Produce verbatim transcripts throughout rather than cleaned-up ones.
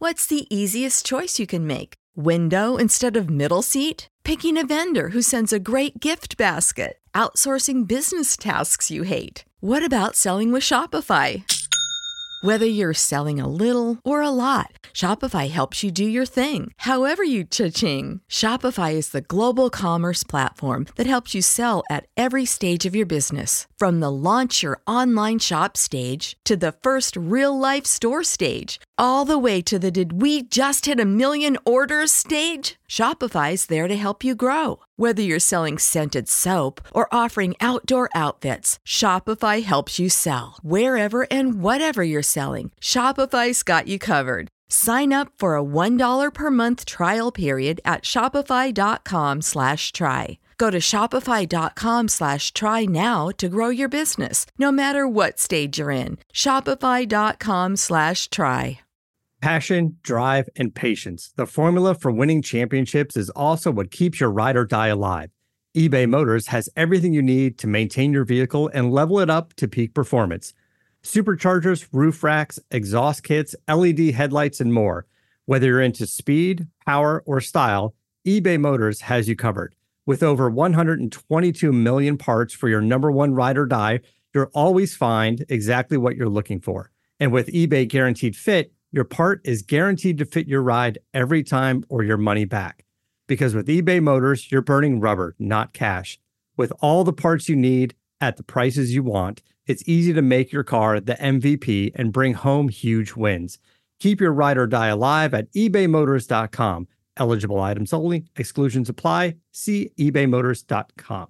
What's the easiest choice you can make? Window instead of middle seat? Picking a vendor who sends a great gift basket? Outsourcing business tasks you hate? What about selling with Shopify? Whether you're selling a little or a lot, Shopify helps you do your thing, however you cha-ching. Shopify is the global commerce platform that helps you sell at every stage of your business. From the launch your online shop stage to the first real-life store stage, all the way to the did we just hit a million orders stage. Shopify's there to help you grow. Whether you're selling scented soap or offering outdoor outfits, Shopify helps you sell. Wherever and whatever you're selling, Shopify's got you covered. Sign up for a one dollar per month trial period at shopify.com slash try. Go to shopify.com slash try now to grow your business, no matter what stage you're in. Shopify.com slash try. Passion, drive, and patience. The formula for winning championships is also what keeps your ride or die alive. eBay Motors has everything you need to maintain your vehicle and level it up to peak performance. Superchargers, roof racks, exhaust kits, L E D headlights, and more. Whether you're into speed, power, or style, eBay Motors has you covered. With over one hundred twenty-two million parts for your number one ride or die, you'll always find exactly what you're looking for. And with eBay Guaranteed Fit, your part is guaranteed to fit your ride every time or your money back. Because with eBay Motors, you're burning rubber, not cash. With all the parts you need at the prices you want, it's easy to make your car the M V P and bring home huge wins. Keep your ride or die alive at ebay motors dot com. Eligible items only. Exclusions apply. See ebay motors dot com.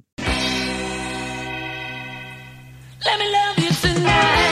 Let me love you tonight.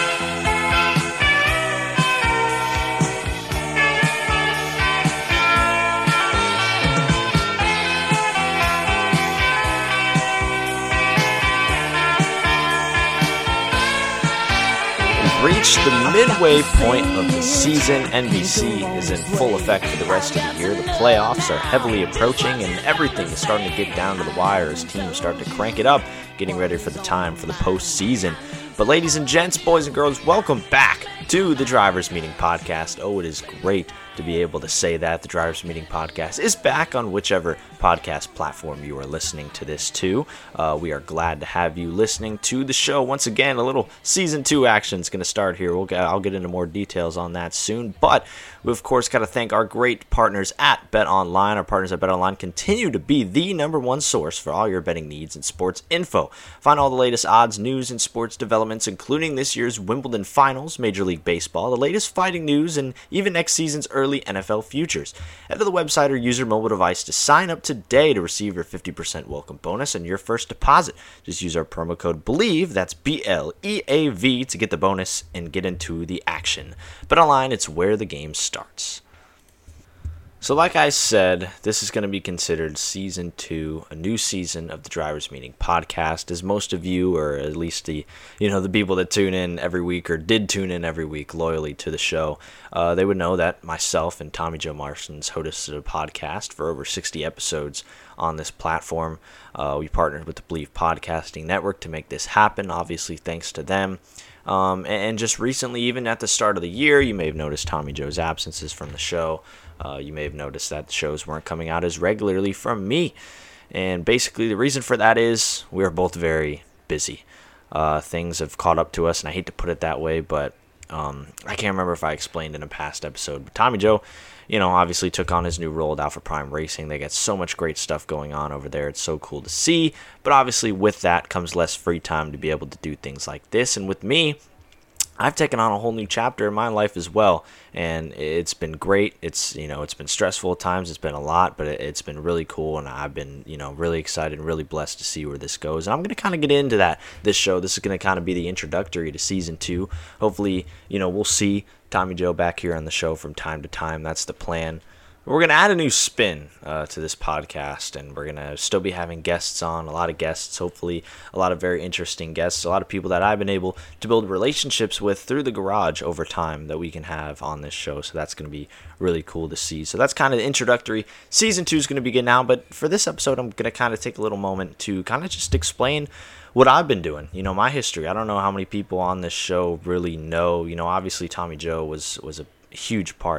Reached the midway point of the season. N B C is in full effect for the rest of the year. The playoffs are heavily approaching, and everything is starting to get down to the wire as teams start to crank it up, getting ready for the time for the postseason. But ladies and gents, boys and girls, welcome back to the Drivers Meeting Podcast. Oh, it is great to be able to say that. The Drivers Meeting Podcast is back on whichever podcast platform you are listening to this to. Uh, we are glad to have you listening to the show. Once again, a little season two action is going to start here. We'll get, I'll get into more details on that soon. But we, of course, got to thank our great partners at BetOnline. Our partners at BetOnline continue to be the number one source for all your betting needs and sports info. Find all the latest odds, news, and sports developments, including this year's Wimbledon Finals, Major League Baseball, the latest fighting news, and even next season's early N F L futures. Head to the website or use your mobile device to sign up today to receive your fifty percent welcome bonus and your first deposit. Just use our promo code BELIEVE, that's B L E A V, to get the bonus and get into the action. BetOnline, it's where the game starts. So like I said, this is going to be considered season two, a new season of the Drivers Meeting Podcast. As most of you, or at least the you know the people that tune in every week or did tune in every week loyally to the show, uh, they would know that myself and Tommy Joe Marsons hosted a podcast for over sixty episodes on this platform. Uh, we partnered with the Believe Podcasting Network to make this happen, obviously thanks to them. Um, and just recently, even at the start of the year, you may have noticed Tommy Joe's absences from the show. Uh, you may have noticed that the shows weren't coming out as regularly from me. And basically the reason for that is we are both very busy. Uh, things have caught up to us, and I hate to put it that way, but um, I can't remember if I explained in a past episode. But Tommy Joe, you know, obviously took on his new role at Alpha Prime Racing. They got so much great stuff going on over there. It's so cool to see. But obviously with that comes less free time to be able to do things like this. And with me, I've taken on a whole new chapter in my life as well, and it's been great. It's, you know, it's been stressful at times. It's been a lot, but it's been really cool, and I've been, you know, really excited and really blessed to see where this goes. And I'm going to kind of get into that this show. This is going to kind of be the introductory to season two. Hopefully, you know, we'll see Tommy Joe back here on the show from time to time. That's the plan. We're going to add a new spin uh, to this podcast, and we're going to still be having guests on, a lot of guests, hopefully a lot of very interesting guests, a lot of people that I've been able to build relationships with through the garage over time that we can have on this show, so that's going to be really cool to see. So that's kind of the introductory. Season two is going to begin now, but for this episode, I'm going to kind of take a little moment to kind of just explain what I've been doing, you know, my history. I don't know how many people on this show really know, you know, obviously Tommy Joe was, was a huge part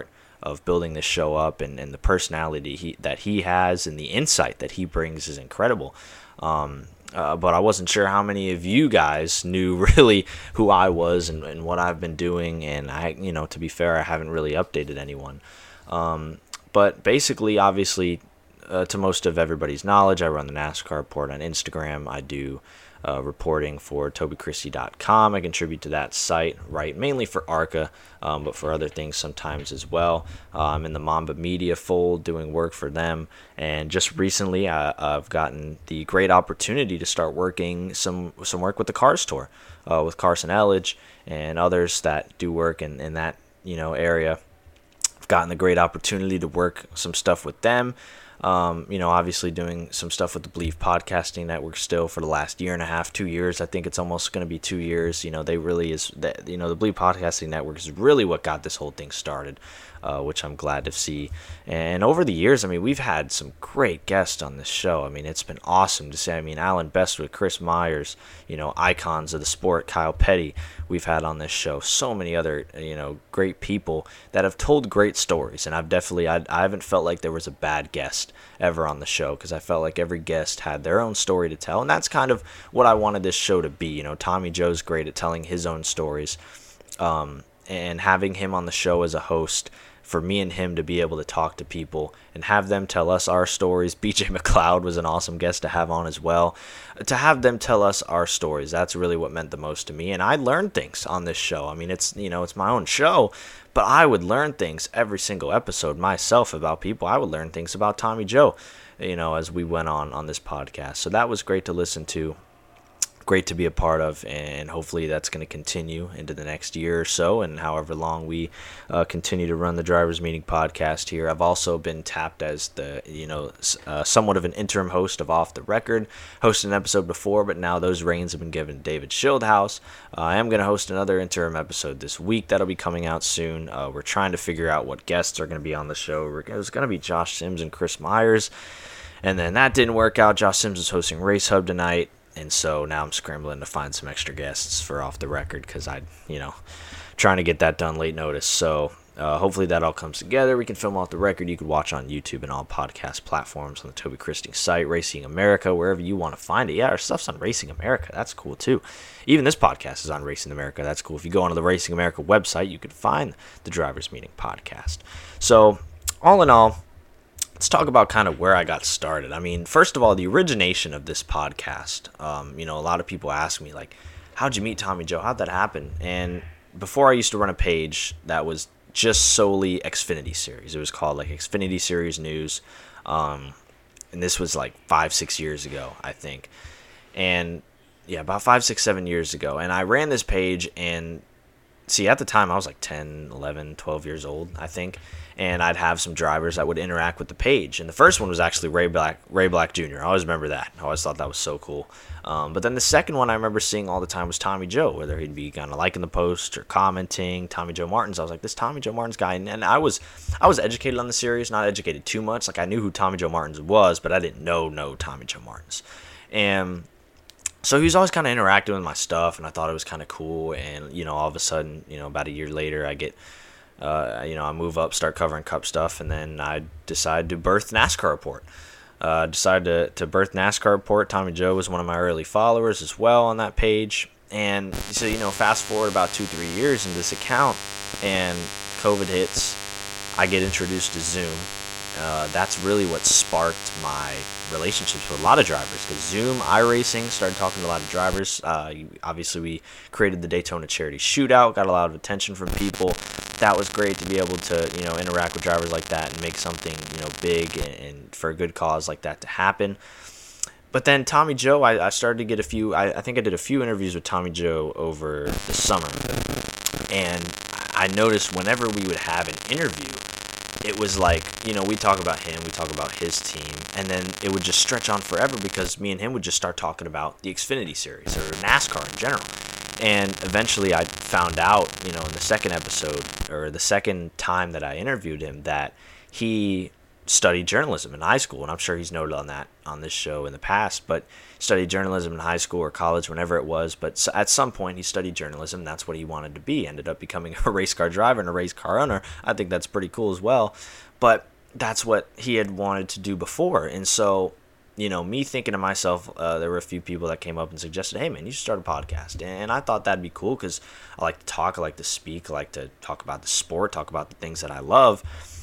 of building this show up, and, and the personality he, that he has and the insight that he brings is incredible. Um, uh, but I wasn't sure how many of you guys knew really who I was and, and what I've been doing. And I, you know, to be fair, I haven't really updated anyone. Um, but basically, obviously, uh, to most of everybody's knowledge, I run the NASCAR Report on Instagram. I do Uh, reporting for Toby Christie dot com. I contribute to that site, right, mainly for ARCA, um, but for other things sometimes as well. Uh, I'm in the Mamba Media fold doing work for them, and just recently I, I've gotten the great opportunity to start working some some work with the Cars Tour, uh, with Carson Elledge and others that do work in, in that you know area. I've gotten the great opportunity to work some stuff with them. Um, you know, obviously doing some stuff with the Believe Podcasting Network still for the last year and a half, two years. I think it's almost going to be two years. You know, they really is, that, you know, the Believe Podcasting Network is really what got this whole thing started, uh, which I'm glad to see. And over the years, I mean, we've had some great guests on this show. I mean, it's been awesome to say. I mean, Alan Bestwood, Chris Myers, you know, icons of the sport, Kyle Petty, we've had on this show. So many other, you know, great people that have told great stories. And I've definitely, I, I haven't felt like there was a bad guest ever on the show, because I felt like every guest had their own story to tell, and that's kind of what I wanted this show to be. You know, Tommy Joe's great at telling his own stories, um, and having him on the show as a host, for me and him to be able to talk to people and have them tell us our stories. B J McLeod was an awesome guest to have on as well. To have them tell us our stories, that's really what meant the most to me. And I learned things on this show. I mean, it's, you know, it's my own show, but I would learn things every single episode myself about people. I would learn things about Tommy Joe, you know, as we went on on this podcast. So that was great to listen to. Great to be a part of, and hopefully that's going to continue into the next year or so, and however long we uh, continue to run the Drivers Meeting podcast here. I've also been tapped as the, you know, uh, somewhat of an interim host of Off the Record. Hosted an episode before, but now those reins have been given to David Schildhaus. Uh, I am going to host another interim episode this week that'll be coming out soon. Uh, we're trying to figure out what guests are going to be on the show. It was going to be Josh Sims and Chris Myers, and then that didn't work out. Josh Sims is hosting Race Hub tonight. And so now I'm scrambling to find some extra guests for Off the Record, because I, you know, trying to get that done late notice. So uh, hopefully that all comes together. We can film Off the Record. You can watch on YouTube and all podcast platforms, on the Toby Christie site, Racing America, wherever you want to find it. Yeah, our stuff's on Racing America. That's cool too. Even this podcast is on Racing America. That's cool. If you go onto the Racing America website, you can find the Drivers Meeting podcast. So all in all, let's talk about kind of where I got started. I mean, first of all, the origination of this podcast. Um, you know, a lot of people ask me, like, how'd you meet Tommy Joe? How'd that happen? And before I used to run a page that was just solely Xfinity Series. It was called, like, Xfinity Series News. Um, and this was, like, five, six years ago, I think. And, yeah, about five, six, seven years ago. And I ran this page, and, see, at the time, I was, like, ten, eleven, twelve years old, I think. And I'd have some drivers that would interact with the page. And the first one was actually Ray Black, Ray Black Junior I always remember that. I always thought that was so cool. Um, but then the second one I remember seeing all the time was Tommy Joe, whether he'd be kind of liking the post or commenting. Tommy Joe Martins. I was like, this Tommy Joe Martins guy. And, and I was I was educated on the series, not educated too much. Like, I knew who Tommy Joe Martins was, but I didn't know, know Tommy Joe Martins. And so he was always kind of interacting with my stuff, and I thought it was kind of cool. And, you know, all of a sudden, you know, about a year later, I get... Uh, you know, I move up, start covering Cup stuff, and then I decide to birth NASCAR Report. Uh, decided to, to birth NASCAR Report. Tommy Joe was one of my early followers as well on that page. And so, you know, fast forward about two, three years in this account, and COVID hits. I get introduced to Zoom. Uh, that's really what sparked my relationships with a lot of drivers, because Zoom, iRacing, started talking to a lot of drivers. Uh, obviously, we created the Daytona Charity Shootout, got a lot of attention from people. That was great to be able to, you know, interact with drivers like that and make something, you know, big and, and for a good cause like that to happen. But then Tommy Joe, I, I started to get a few, I, I think I did a few interviews with Tommy Joe over the summer. And I noticed whenever we would have an interview, it was like, you know, we talk about him, we talk about his team, and then it would just stretch on forever, because me and him would just start talking about the Xfinity Series or NASCAR in general. And eventually I found out, you know, in the second episode, or the second time that I interviewed him, that he studied journalism in high school, and I'm sure he's noted on that on this show in the past, but studied journalism in high school or college, whenever it was. But at some point, he studied journalism. That's what he wanted to be. Ended up becoming a race car driver and a race car owner. I think that's pretty cool as well. But that's what he had wanted to do before. And so, you know, me thinking to myself, uh, there were a few people that came up and suggested, hey, man, you should start a podcast. And I thought that'd be cool because I like to talk, I like to speak, I like to talk about the sport, talk about the things that I love.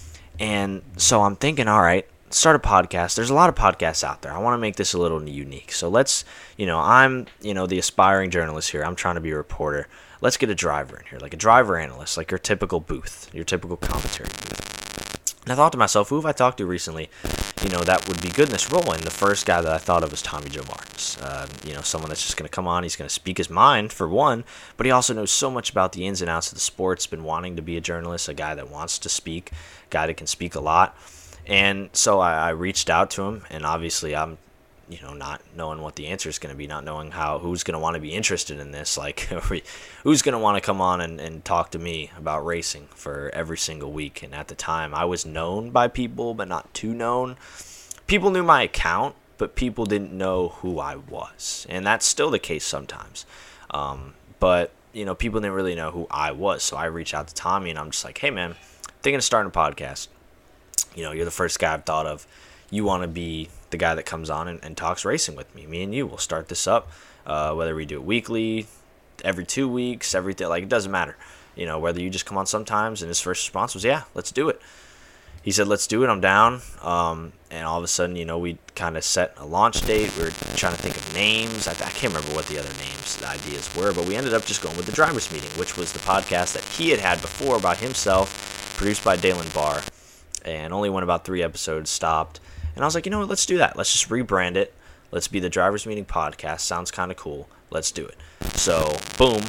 And so I'm thinking, all right, start a podcast. There's a lot of podcasts out there. I want to make this a little unique. So let's, you know, I'm, you know, the aspiring journalist here. I'm trying to be a reporter. Let's get a driver in here, like a driver analyst, like your typical booth, your typical commentary booth. And I thought to myself, who have I talked to recently, you know, that would be good in this role? And the first guy that I thought of was Tommy Joe Martins. Uh, you know, someone that's just going to come on. He's going to speak his mind, for one, but he also knows so much about the ins and outs of the sports, been wanting to be a journalist, a guy that wants to speak, a guy that can speak a lot. And so I, I reached out to him, and obviously I'm, you know, not knowing what the answer is going to be, not knowing how who's going to want to be interested in this, like who's going to want to come on and, and talk to me about racing for every single week. And at the time, I was known by people, but not too known. People knew my account, but people didn't know who I was, and that's still the case sometimes. Um, but you know, people didn't really know who I was, so I reached out to Tommy, and I'm just like, hey man, thinking of starting a podcast. You know, you're the first guy I've thought of. You want to be the guy that comes on and, and talks racing with me. Me and you will start this up, uh, whether we do it weekly, every two weeks, everything. Like, it doesn't matter. You know, whether you just come on sometimes. And his first response was, yeah, let's do it. He said, let's do it. I'm down. Um, and all of a sudden, you know, we kind of set a launch date. We were trying to think of names. I, I can't remember what the other names, the ideas were, but we ended up just going with the Drivers Meeting, which was the podcast that he had had before about himself, produced by Dalen Barr, and only went about three episodes, stopped. And I was like, you know what, let's do that. Let's just rebrand it. Let's be the Drivers Meeting Podcast. Sounds kind of cool. Let's do it. So, boom,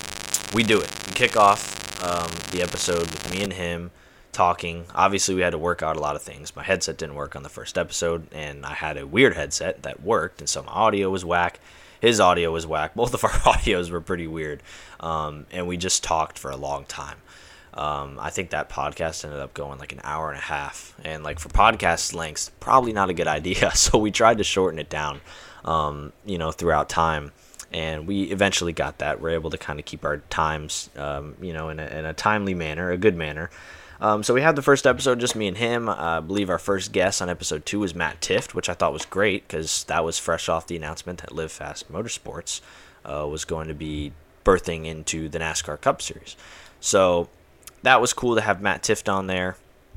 we do it. We kick off um, the episode with me and him talking. Obviously, we had to work out a lot of things. My headset didn't work on the first episode, and I had a weird headset that worked, and so my audio was whack. His audio was whack. Both of our audios were pretty weird, um, and we just talked for a long time. Um, I think that podcast ended up going like an hour and a half, and like for podcast lengths, probably not a good idea. So we tried to shorten it down, um, you know, throughout time, and we eventually got that. We're able to kind of keep our times, um, you know, in a, in a timely manner, a good manner. Um, so we had the first episode, just me and him. Uh, I believe our first guest on episode two was Matt Tifft, which I thought was great because that was fresh off the announcement that Live Fast Motorsports uh, was going to be birthing into the NASCAR Cup Series. So that was cool to have Matt Tifft on there.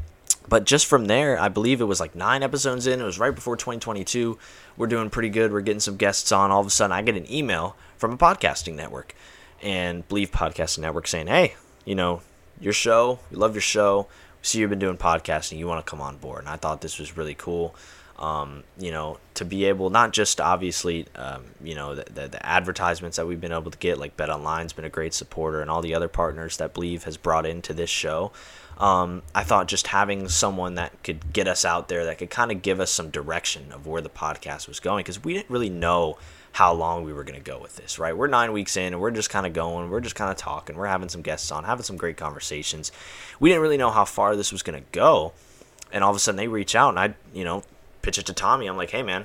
But just from there, I believe it was like nine episodes in. It was right before twenty twenty-two. We're doing pretty good. We're getting some guests on. All of a sudden, I get an email from a podcasting network, and Believe Podcasting Network saying, hey, you know, your show, we love your show. We see you've been doing podcasting. You want to come on board. And I thought this was really cool. Um, you know, to be able, not just obviously, um, you know, the, the, the advertisements that we've been able to get, like BetOnline's been a great supporter, and all the other partners that Believe has brought into this show. Um, I thought just having someone that could get us out there, that could kind of give us some direction of where the podcast was going, because we didn't really know how long we were going to go with this, right? We're nine weeks in, and we're just kind of going, we're just kind of talking, we're having some guests on, having some great conversations. We didn't really know how far this was going to go, and all of a sudden they reach out, and I, you know, pitch it to Tommy. I'm like, hey man,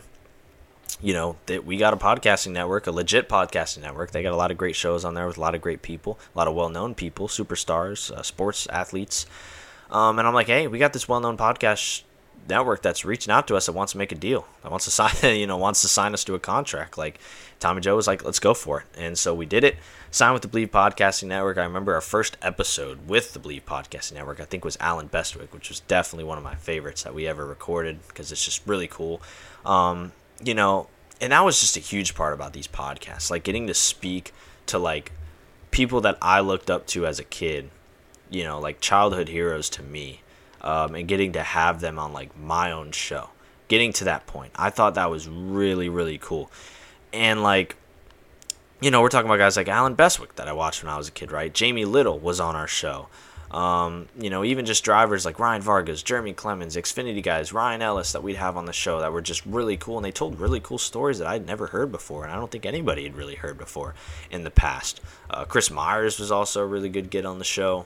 you know, that we got a podcasting network, a legit podcasting network. They got a lot of great shows on there with a lot of great people, a lot of well-known people, superstars, uh, sports athletes. Um, and I'm like, hey, we got this well-known podcast network that's reaching out to us that wants to make a deal, that wants to sign, you know, wants to sign us to a contract. Like, Tommy Joe was like, let's go for it. And so we did it. Signed with the Believe Podcasting Network. I remember our first episode with the Believe Podcasting Network, I think, was Alan Bestwick, which was definitely one of my favorites that we ever recorded because it's just really cool. Um, you know, and that was just a huge part about these podcasts, like getting to speak to like people that I looked up to as a kid, you know, like childhood heroes to me, um, and getting to have them on like my own show, getting to that point. I thought that was really, really cool. And like, you know, we're talking about guys like Alan Bestwick that I watched when I was a kid, right? Jamie Little was on our show. Um, you know, even just drivers like Ryan Vargas, Jeremy Clemens, Xfinity guys, Ryan Ellis that we'd have on the show that were just really cool. And they told really cool stories that I'd never heard before. And I don't think anybody had really heard before in the past. Uh, Chris Myers was also a really good get on the show.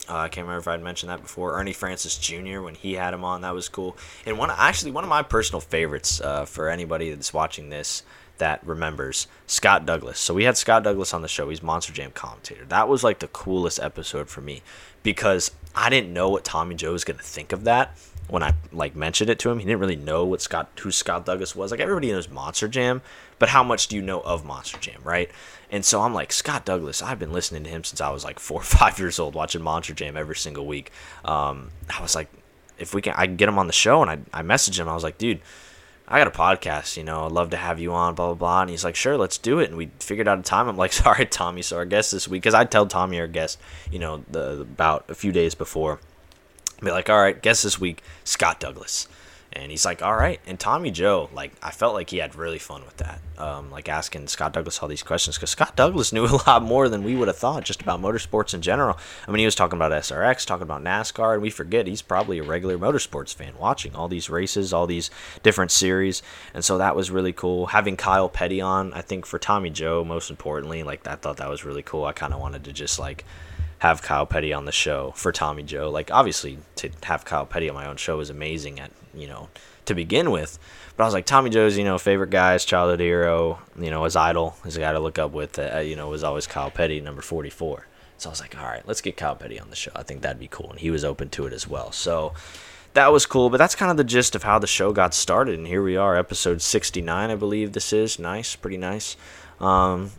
Uh, I can't remember if I'd mentioned that before. Ernie Francis Junior, when he had him on, that was cool. And one, actually, one of my personal favorites uh, for anybody that's watching this that remembers, Scott Douglas. So we had Scott Douglas on the show. He's Monster Jam commentator. That was like the coolest episode for me because I didn't know what Tommy Joe was going to think of that when I like mentioned it to him. He didn't really know what Scott, who Scott Douglas was. Like, everybody knows Monster Jam, but how much do you know of Monster Jam, right? And so I'm like, Scott Douglas, I've been listening to him since I was like four or five years old, watching Monster Jam every single week. Um, I was like, if we can, I can get him on the show. And I, I messaged him. I was like, dude, I got a podcast, you know, I'd love to have you on, blah, blah, blah. And he's like, sure, let's do it. And we figured out a time. I'm like, sorry, Tommy, so our guest this week, because I'd tell Tommy our guest, you know, the about a few days before. I'd be like, all right, guest this week, Scott Douglas. And he's like, all right. And Tommy Joe, like, I felt like he had really fun with that. Um, like asking Scott Douglas all these questions, because Scott Douglas knew a lot more than we would have thought just about motorsports in general. I mean, he was talking about S R X, talking about NASCAR, and we forget he's probably a regular motorsports fan watching all these races, all these different series. And so that was really cool. Having Kyle Petty on, I think for Tommy Joe, most importantly, like, I thought that was really cool. I kind of wanted to just, like, have Kyle Petty on the show for Tommy Joe. Like, obviously, to have Kyle Petty on my own show is amazing at, you know, to begin with. But I was like, Tommy Joe's, you know, favorite guy, his childhood hero, you know, his idol, his guy to look up with, uh, you know, was always Kyle Petty, number forty-four. So I was like, all right, let's get Kyle Petty on the show. I think that'd be cool. And he was open to it as well. So that was cool. But that's kind of the gist of how the show got started. And here we are, episode sixty-nine, I believe this is. Nice, pretty nice. Um,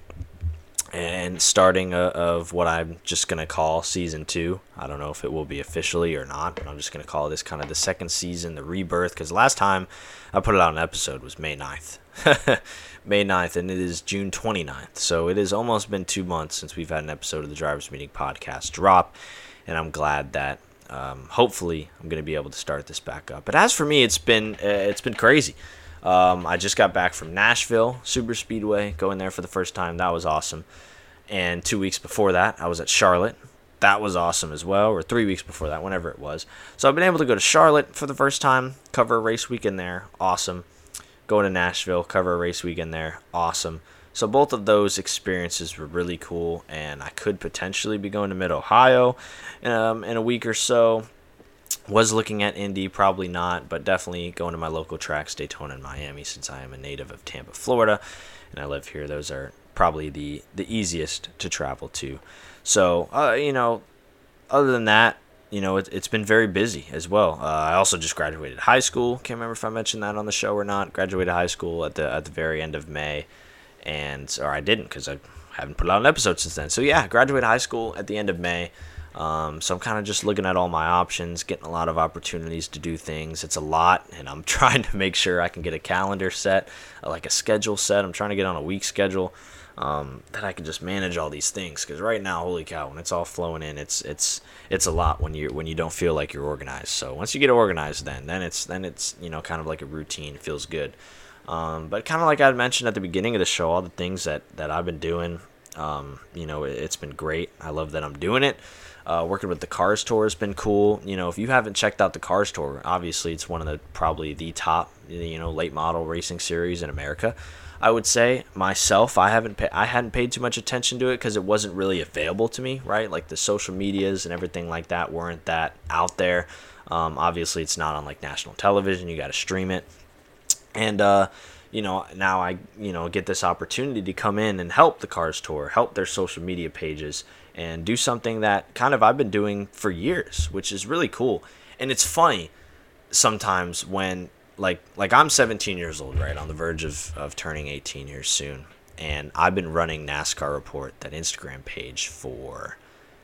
and starting a, of what I'm just going to call season two. I don't know if it will be officially or not, but I'm just going to call this kind of the second season, the rebirth, because last time I put it out an episode was May ninth. May ninth, and it is June twenty-ninth. So it has almost been two months since we've had an episode of the Drivers Meeting podcast drop, and I'm glad that um, hopefully I'm going to be able to start this back up. But as for me, it's been uh, it's been crazy. Um, I just got back from Nashville Super Speedway, going there for the first time. That was awesome. And two weeks before that, I was at Charlotte. That was awesome as well, or three weeks before that, whenever it was. So I've been able to go to Charlotte for the first time, cover a race weekend there. Awesome. Going to Nashville, cover a race weekend there. Awesome. So both of those experiences were really cool, and I could potentially be going to Mid-Ohio um, in a week or so. Was looking at Indy, probably not, but definitely going to my local tracks, Daytona and Miami, since I am a native of Tampa, Florida, and I live here. Those are probably the, the easiest to travel to. So, uh, you know, other than that, you know, it, it's been very busy as well. Uh, I also just graduated high school. Can't remember if I mentioned that on the show or not. Graduated high school at the at the very end of May, and or I didn't because I haven't put out an episode since then. So yeah, graduated high school at the end of May. Um, so I'm kind of just looking at all my options, getting a lot of opportunities to do things. It's a lot, and I'm trying to make sure I can get a calendar set, like a schedule set. I'm trying to get on a week schedule um, that I can just manage all these things. Because right now, holy cow, when it's all flowing in, it's it's it's a lot when you when you don't feel like you're organized. So once you get organized, then then it's then it's you know kind of like a routine. It feels good. Um, but kind of like I mentioned at the beginning of the show, all the things that that I've been doing, um, you know, it, it's been great. I love that I'm doing it. Uh, working with the Cars Tour has been cool. You know, if you haven't checked out the Cars Tour, obviously it's one of the probably the top, you know, late model racing series in America. I would say myself, I haven't pay, I hadn't paid too much attention to it because it wasn't really available to me, right? Like the social medias and everything like that weren't that out there. Um, obviously, it's not on like national television. You got to stream it, and uh, you know, now I you know get this opportunity to come in and help the Cars Tour, help their social media pages, and do something that kind of I've been doing for years, which is really cool. And it's funny sometimes when, like, like I'm seventeen years old, right, on the verge of, of turning eighteen years soon. And I've been running NASCAR Report, that Instagram page, for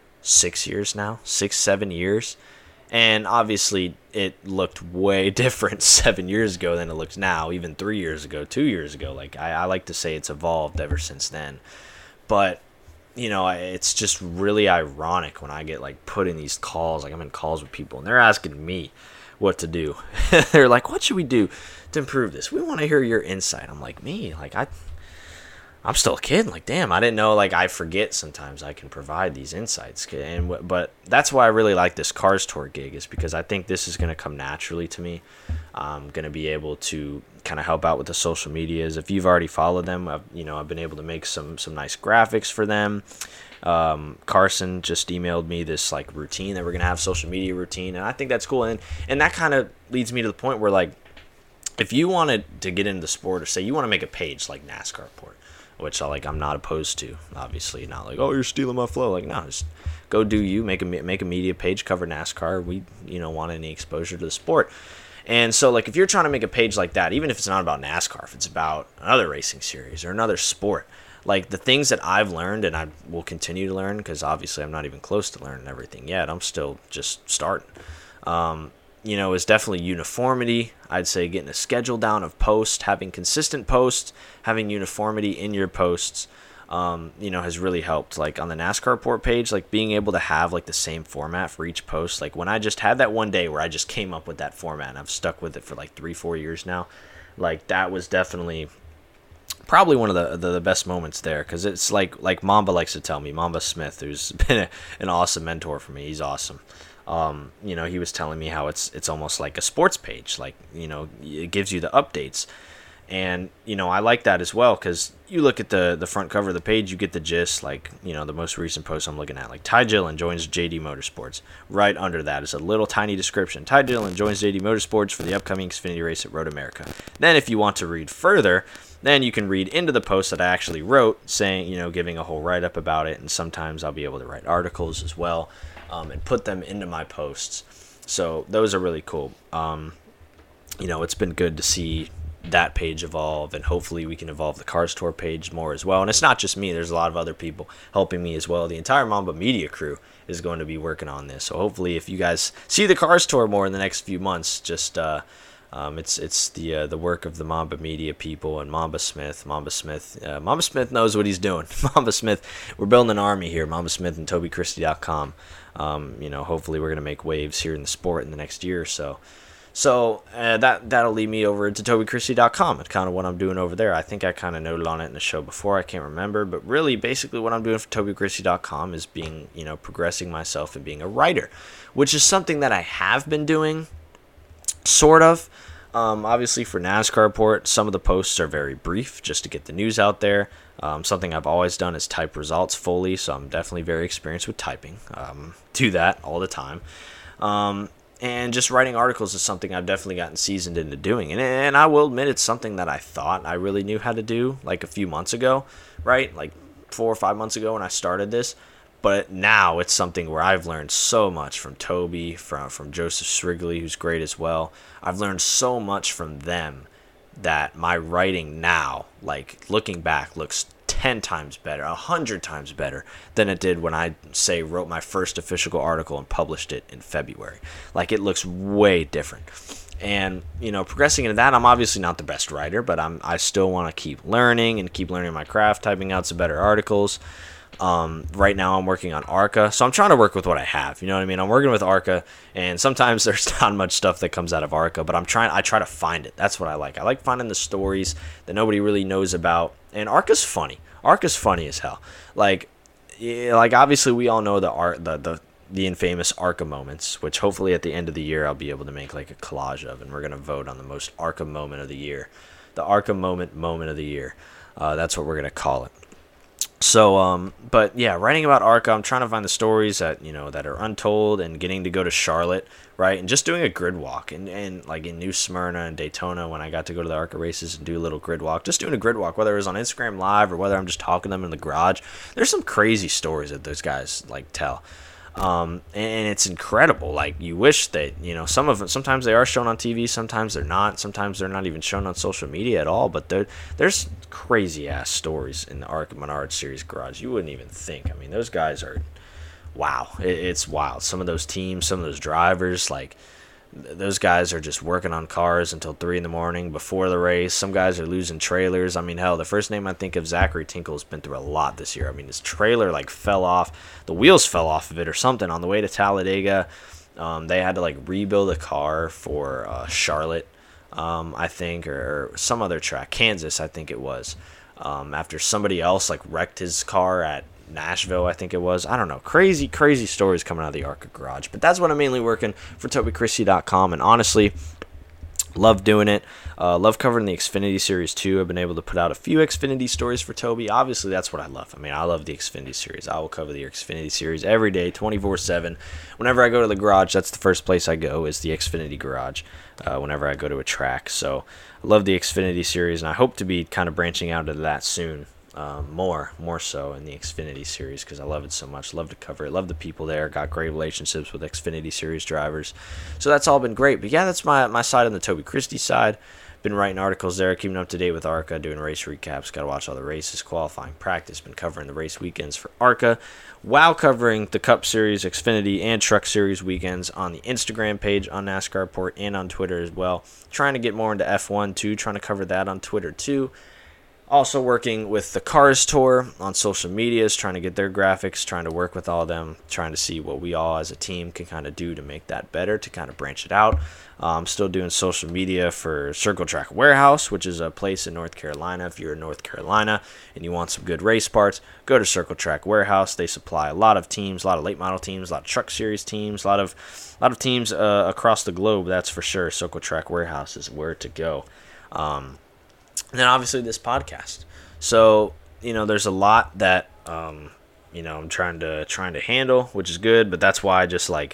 six years now, six, seven years. And obviously it looked way different seven years ago than it looks now, even three years ago, two years ago. Like, I, I like to say it's evolved ever since then. But you know, it's just really ironic when I get, like, put in these calls. Like, I'm in calls with people, and they're asking me what to do. They're like, what should we do to improve this? We want to hear your insight. I'm like, me? Like, I, I'm still a kid. Like, damn, I didn't know, like, I forget sometimes I can provide these insights. And But that's why I really like this Cars Tour gig, is because I think this is going to come naturally to me. I'm going to be able to kind of help out with the social medias. If you've already followed them, I've, you know, I've been able to make some some nice graphics for them, Um, Carson just emailed me this like routine that we're gonna have, social media routine, and I think that's cool. And and that kind of leads me to the point where, like, if you wanted to get into the sport, or say you want to make a page like NASCAR Report, which I like, I'm not opposed to. Obviously, not like, oh, you're stealing my flow. Like, no, just go do you. Make a make a media page, cover NASCAR. We you know want any exposure to the sport. And so, like, if you're trying to make a page like that, even if it's not about NASCAR, if it's about another racing series or another sport, like, the things that I've learned and I will continue to learn, because obviously I'm not even close to learning everything yet. I'm still just starting. Um, you know, is definitely uniformity. I'd say getting a schedule down of posts, having consistent posts, having uniformity in your posts, um, you know, has really helped. Like, on the NASCAR Report page, like, being able to have, like, the same format for each post. Like, when I just had that one day where I just came up with that format, and I've stuck with it for, like, three, four years now, like, that was definitely probably one of the the, the best moments there, because it's like like Mamba likes to tell me, Mamba Smith, who's been a, an awesome mentor for me. He's awesome. Um, you know, he was telling me how it's it's almost like a sports page, like, you know, it gives you the updates. And, you know, I like that as well, because you look at the the front cover of the page, you get the gist. Like, you know, the most recent post I'm looking at, like, Ty Dillon joins J D Motorsports. Right under that is a little tiny description. Ty Dillon joins J D Motorsports for the upcoming Xfinity race at Road America. Then if you want to read further, then you can read into the post that I actually wrote, saying, you know, giving a whole write-up about it. And sometimes I'll be able to write articles as well, um, and put them into my posts. So those are really cool. Um, you know, it's been good to see that page evolve, and hopefully we can evolve the Cars Tour page more as well. And it's not just me, there's a lot of other people helping me as well. The entire Mamba Media crew is going to be working on this, so hopefully if you guys see the Cars Tour more in the next few months, just uh um it's it's the uh, the work of the Mamba Media people and Mamba Smith. Mamba Smith uh, Mamba Smith knows what he's doing. Mamba Smith, we're building an army here. Mamba Smith and Toby Christie dot com. Um you know, hopefully we're going to make waves here in the sport in the next year or so. So uh, that, that'll lead me over to Toby Christie dot com and kind of what I'm doing over there. I think I kind of noted on it in the show before. I can't remember. But really, basically what I'm doing for Toby Christie dot com is being, you know, progressing myself and being a writer, which is something that I have been doing, sort of. Um, obviously, for NASCAR Report, some of the posts are very brief, just to get the news out there. Um, something I've always done is type results fully, so I'm definitely very experienced with typing. Um, do that all the time. Um And just writing articles is something I've definitely gotten seasoned into doing. And and I will admit it's something that I thought I really knew how to do like a few months ago, right? Like four or five months ago when I started this. But now it's something where I've learned so much from Toby, from, from Joseph Srigley, who's great as well. I've learned so much from them that my writing now, like looking back, looks ten times better, a hundred times better than it did when I, say, wrote my first official article and published it in February. Like, it looks way different. And, you know, progressing into that, I'm obviously not the best writer, but I'm I still want to keep learning and keep learning my craft, typing out some better articles. Um, right now I'm working on ARCA, so I'm trying to work with what I have. You know what I mean? I'm working with ARCA, and sometimes there's not much stuff that comes out of ARCA, but I'm trying. I try to find it. That's what I like. I like finding the stories that nobody really knows about. And ARCA's funny. ARCA's funny as hell. Like, yeah, like obviously we all know the art, the the the infamous ARCA moments, which hopefully at the end of the year I'll be able to make like a collage of, and we're gonna vote on the most ARCA moment of the year, the ARCA moment moment of the year. Uh, that's what we're gonna call it. So, um, but yeah, writing about ARCA, I'm trying to find the stories that, you know, that are untold, and getting to go to Charlotte, right, and just doing a grid walk, and, and like in New Smyrna and Daytona, when I got to go to the ARCA races and do a little grid walk, just doing a grid walk, whether it was on Instagram Live or whether I'm just talking to them in the garage. There's some crazy stories that those guys like tell. Um, and it's incredible. Like, you wish that, you know, some of them, sometimes they are shown on T V, sometimes they're not, sometimes they're not even shown on social media at all, but there's crazy ass stories in the ARCA Menard Series garage. You wouldn't even think. I mean, those guys are, wow, it, it's wild. Some of those teams, some of those drivers, like, those guys are just working on cars until three in the morning before the race. Some guys are losing trailers. I mean, hell, the first name I think of, Zachary Tinkle, has been through a lot this year. I mean, his trailer like fell off, the wheels fell off of it or something on the way to Talladega. Um, they had to like rebuild a car for uh, Charlotte, um, I think, or, or some other track, Kansas, I think it was. Um, after somebody else like wrecked his car at Nashville, I think it was. I don't know. Crazy, crazy stories coming out of the ARCA garage. But that's what I'm mainly working for Toby Christie dot com. And honestly, Love doing it. Uh, love covering the Xfinity Series too. I've been able to put out a few Xfinity stories for Toby. Obviously, that's what I love. I mean, I love the Xfinity Series. I will cover the Xfinity Series every day, twenty-four seven. Whenever I go to the garage, that's the first place I go, is the Xfinity garage, uh, whenever I go to a track. So I love the Xfinity Series, and I hope to be kind of branching out into that soon. Um, more, more so in the Xfinity Series, because I love it so much. Love to cover it. Love the people there. Got great relationships with Xfinity Series drivers. So that's all been great. But yeah, that's my, my side on the Toby Christie side. Been writing articles there, keeping up to date with ARCA, doing race recaps. Got to watch all the races, qualifying, practice. Been covering the race weekends for ARCA, while covering the Cup Series, Xfinity, and Truck Series weekends on the Instagram page, on NASCAR Report, and on Twitter as well. Trying to get more into F one too. Trying to cover that on Twitter too. Also working with the Cars Tour on social medias, trying to get their graphics, trying to work with all of them, trying to see what we all as a team can kind of do to make that better, to kind of branch it out. I'm um, still doing social media for Circle Track Warehouse, which is a place in North Carolina. If you're in North Carolina and you want some good race parts, go to Circle Track Warehouse. They supply a lot of teams, a lot of late model teams, a lot of Truck Series teams, a lot of a lot of teams uh, across the globe, that's for sure. Circle Track Warehouse is where to go. Um, and then obviously this podcast. So, you know, there's a lot that, um, you know, I'm trying to trying to handle, which is good, but that's why I just like,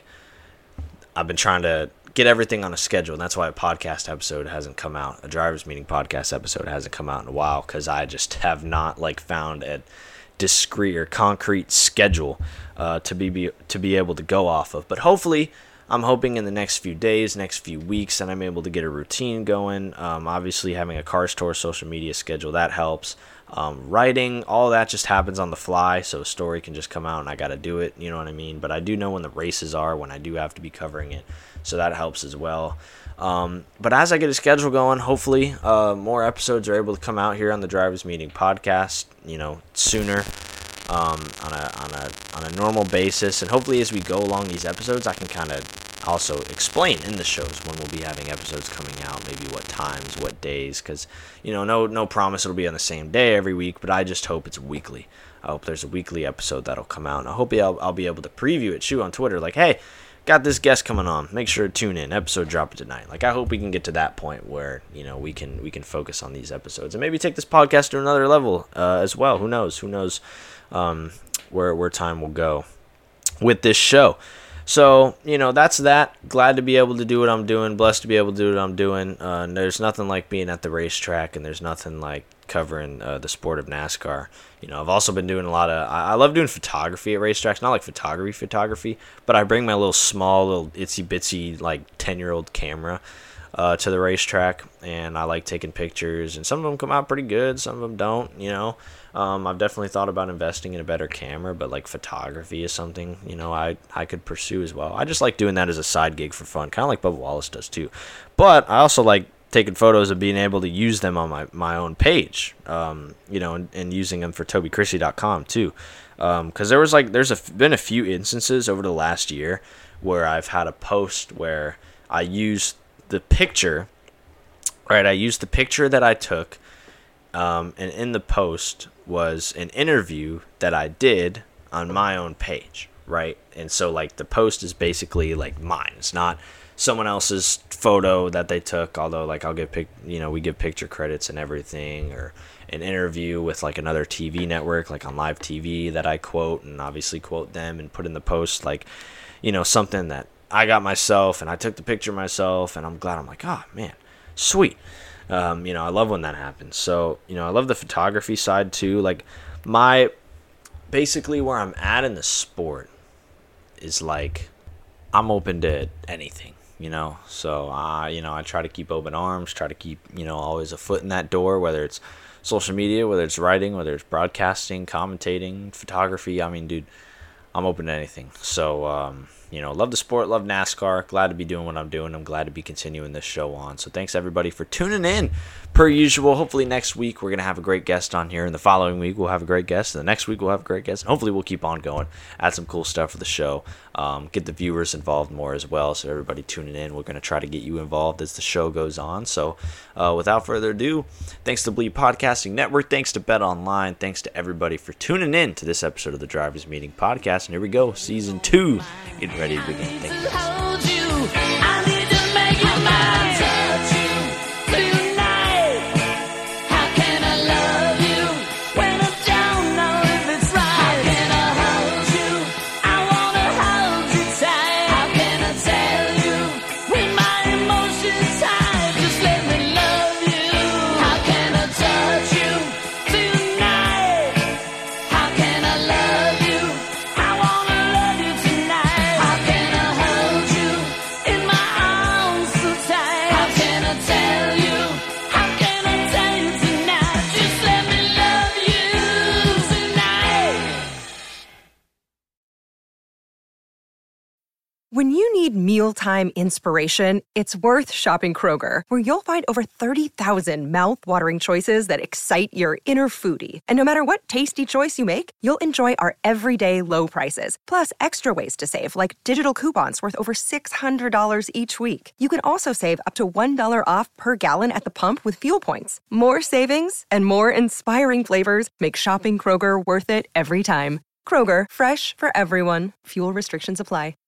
I've been trying to get everything on a schedule, and that's why a podcast episode hasn't come out. A Drivers Meeting podcast episode hasn't come out in a while, because I just have not like found a discrete or concrete schedule uh, to be, be to be able to go off of. But hopefully, I'm hoping in the next few days, next few weeks, that I'm able to get a routine going. Um, obviously, having a Cars Tour social media schedule, that helps. Um, writing, all that just happens on the fly, so a story can just come out and I got to do it, you know what I mean? But I do know when the races are, when I do have to be covering it, so that helps as well. Um, but as I get a schedule going, hopefully uh, more episodes are able to come out here on the Drivers Meeting podcast, you know, sooner. Um, on a on a on a normal basis, and hopefully as we go along these episodes, I can kind of also explain in the shows when we'll be having episodes coming out, maybe what times, what days, because you know, no no promise it'll be on the same day every week, but I just hope it's weekly. I hope there's a weekly episode that'll come out, and I hope I'll, I'll be able to preview it too on Twitter, like, hey, got this guest coming on, make sure to tune in, episode dropping tonight. Like, I hope we can get to that point where, you know, we can we can focus on these episodes and maybe take this podcast to another level uh, as well. Who knows? Who knows? Um, where where time will go with this show. So, you know, that's that. Glad to be able to do what I'm doing. Blessed to be able to do what I'm doing. Uh, and there's nothing like being at the racetrack, and there's nothing like covering uh, the sport of NASCAR. You know, I've also been doing a lot of, I, I love doing photography at racetracks. Not like photography photography, but I bring my little small, little itsy bitsy, like ten-year-old camera uh, to the racetrack, and I like taking pictures, and some of them come out pretty good, some of them don't, you know. Um, I've definitely thought about investing in a better camera, but like photography is something, you know, I, I could pursue as well. I just like doing that as a side gig for fun, kind of like Bubba Wallace does too. But I also like taking photos and being able to use them on my, my own page, um, you know, and, and using them for Toby Christie dot com too. Um, cause there was like, there's a, been a few instances over the last year where I've had a post where I used the picture, right? I used the picture that I took, um, and in the post was an interview that I did on my own page, right? And so like the post is basically like mine. It's not someone else's photo that they took, although like I'll give pic, you know, we give picture credits and everything, or an interview with like another T V network, like on live T V, that I quote and obviously quote them and put in the post, like, you know, something that I got myself and I took the picture myself, and I'm glad. I'm like, oh man, sweet. Um, you know, I love when that happens. So, you know, I love the photography side too. Like my, basically where I'm at in the sport is like, I'm open to anything, you know? So, uh, you know, I try to keep open arms, try to keep, you know, always a foot in that door, whether it's social media, whether it's writing, whether it's broadcasting, commentating, photography. I mean, dude, I'm open to anything. So, um, you know, love the sport, love NASCAR. Glad to be doing what I'm doing. I'm glad to be continuing this show on. So thanks everybody for tuning in. Per usual, hopefully next week we're going to have a great guest on here. And the following week we'll have a great guest. And the next week we'll have a great guest. And hopefully we'll keep on going. Add some cool stuff for the show. Um, get the viewers involved more as well. So everybody tuning in, we're going to try to get you involved as the show goes on. So uh, without further ado, thanks to Bleed Podcasting Network. Thanks to Bet Online. Thanks to everybody for tuning in to this episode of the Drivers Meeting Podcast. And here we go. Season two. Getting ready to begin. Thank you guys. When you need mealtime inspiration, it's worth shopping Kroger, where you'll find over thirty thousand mouth-watering choices that excite your inner foodie. And no matter what tasty choice you make, you'll enjoy our everyday low prices, plus extra ways to save, like digital coupons worth over six hundred dollars each week. You can also save up to one dollar off per gallon at the pump with fuel points. More savings and more inspiring flavors make shopping Kroger worth it every time. Kroger, fresh for everyone. Fuel restrictions apply.